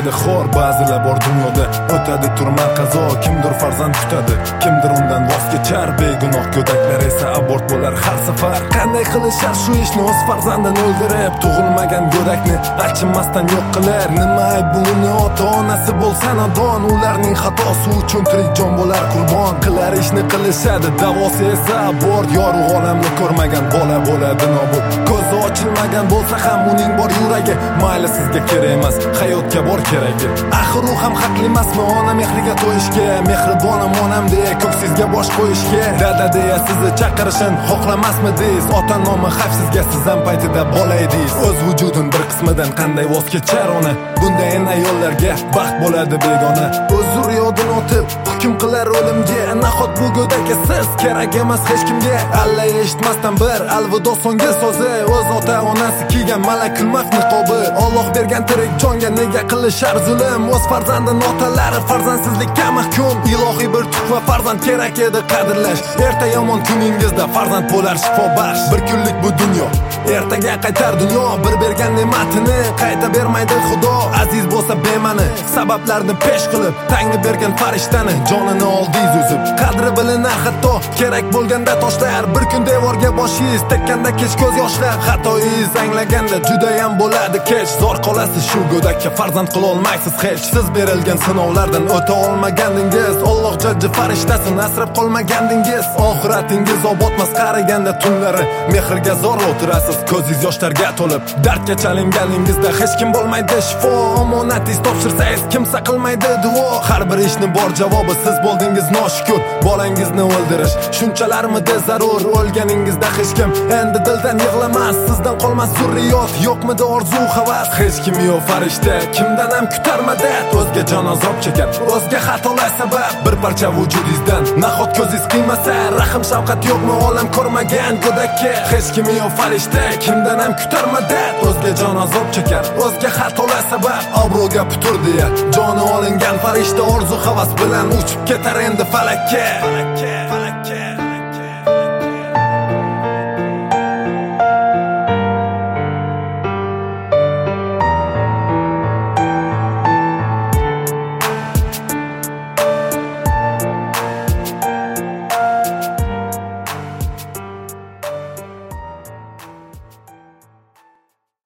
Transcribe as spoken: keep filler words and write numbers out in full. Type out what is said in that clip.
ketadi xor. Ba'zilar bor dunyoda o'tadi turma qazo. Kimdir farzand kutadi, kimdir undan voz kechar. Begunoh go'daklar esa abort bo'lar har safar. Qanday qilishar shu ishni o'z farzandini o'ldirib? Tug'ilmagan go'dakni achinmasdan yo'q qilar. Nima ayb buni ota onasi bo'lsa nodon. Ularning xatosi uchun tirik jon bo'lar qurbon. Qilar ishni qilishadi, davosi esa abort. Yorug' olamni ko'rmagan bola bo'ladi nobud. Ko'zi ochilmagan bo'lsa ham uning bor yuragi. Mayli sizga kerak emas, hayotga bor keragi. Axir u ham haqli emasmi ona mehriga to'yishga? Mehribonim onam deya ko'ksizga bosh qo'yishga. Dada deya sizni chaqirishin xohlamasmidingiz? Ota nomi xavf sizga, siz ham paytida bola edingiz. O'z vujudim bir qismidan qanday voz kechar ona? Bunday ayollarga baxt bo'ladi begona. O'z zurriyodini o'tib hukm qilar o'limga. Nahot bu go'dakka siz kerak emas hech kimga? Alla eshitmasdan bir alvido so'nggi so'zi. O'z ota onasi kiygan malakul maf niqobi. Alloh bergan tirik jonga nega qilishar zulm? O'z farzandini otalari farzandsizlikka mahkum. Ilohiy bir tuhfa farzand kerak edi qadrlash. Erta yomon kuningizda farzand bo'lar shifo baxsh. Bir kunlik bu dunyo, ertaga qaytar dunyo. Bir bergan ne'matini qayta bermaydi Xudo. Aziz bo'lsa bemani sabablarni pesh qilib, tangni bergan farishtani jonini oldingiz uzib. Qadri bilinar hatto kerak bo'lganda toshlar. Bir kun devorga boshingiz tekkanda kech ko'z yoshlar. Xatoingiz anglaganda juda ham bo'ladi kech. Zor qolasiz shu go'dakka farzand qila olmaysiz hech. Siz berilgan sinovlardan o'ta olmagandingiz. Alloh jajji farishtasini asrab qolmagandingiz. Oxiratingiz obodmas qariganda tunlari. Mehrga zor o'tirasiz, ko'zingiz yoshlarga to'lib. Dardga chalinganingizda hech kim bo'lmaydi shifo. Omonatingiz topshirsangiz kimsa qilmaydi duo. Har bir ishni bor javobi, siz bo'ldingiz noshukur. Bolangizni o'ldirish shunchalarmidi zarur? O'lganingizda hech kim endi dildan yig'lamas. Sizdan qolmas zurriyot, yo'qmidi orzu havas? Hech kim yo'q farishta, kimdan ham kutarmadi. O'zga jon azob chekar, o'zga xatolar sabab. Bir parcha vujudingizdan nahot ko'zingiz qiymasa? Rahm shafqat yo'qmi olam ko'rmagan go'dakka? Hech kim yo'q farishta, kimdan ham kutarmadi. O'zga jon azob chekar, o'zga xatolar sabab. Obro'ga putur deya joni olingan farishta orzu havas bilan uchib ketar endi falakka.